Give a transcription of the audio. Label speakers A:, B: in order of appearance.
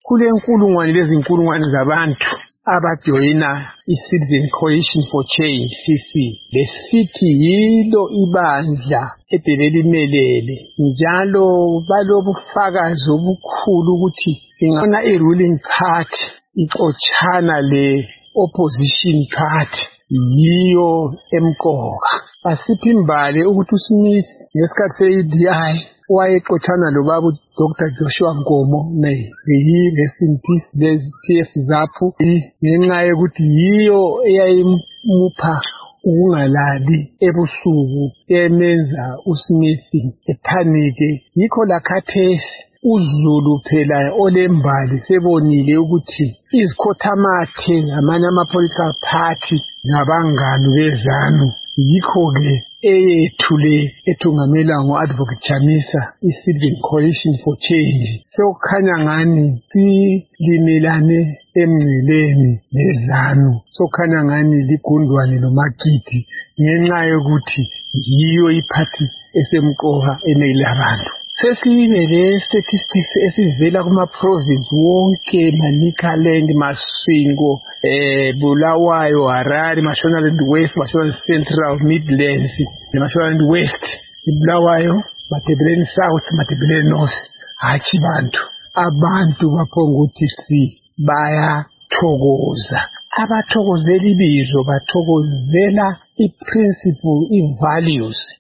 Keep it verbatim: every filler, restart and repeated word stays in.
A: kulenkulungwane lezinkulungwane zabantu abajoyina i-Citizen Coalition for Change, C C. Lesithi yilo ibandla ebelimelele njalo balobufakazi obukhulu ukuthi ingabona i-ruling party ixotshana le-opposition party yiyo emqoka. Asiphi imbali ukuthi uSmith ngesikhathi se-E D I wayexotshana lobaba uDoctor Joshua Nkomo ne-rest in peace lezi-P F ZAPU ngenxa yokuthi yiyo eyayimupha ukungalali ebusuku emenza uSmith ephanike. Yikho lakhathesi uZulu phela olembali sebonile ukuthi izikhothamathe ngamanye ama-political party nabangani bezanu. Yikho-ke eyethu le ethungamela ngo-Advocate Chamisa, i-Citizen Coalition for Change, sekukhanya ngani silimelane emngceleni lezanu, sokukhanya ngani ligundwane noMagidi ngenxa yokuthi yiyo iphathi esemqoka enele abantu. Sesibe le-statistics esivela kuma-province wonke, Manicaland, Masvingo, eh, Bulawayo, Harare, Mashonaland West, Mashonaland Central, Midlands, Mashonaland West, Bulawayo, Matabeleland South, Matabeleland North. Hachi bantu, abantu baphonguthi si bayathokoza. Abathokozela ibizo bathokozela i-principle, i-values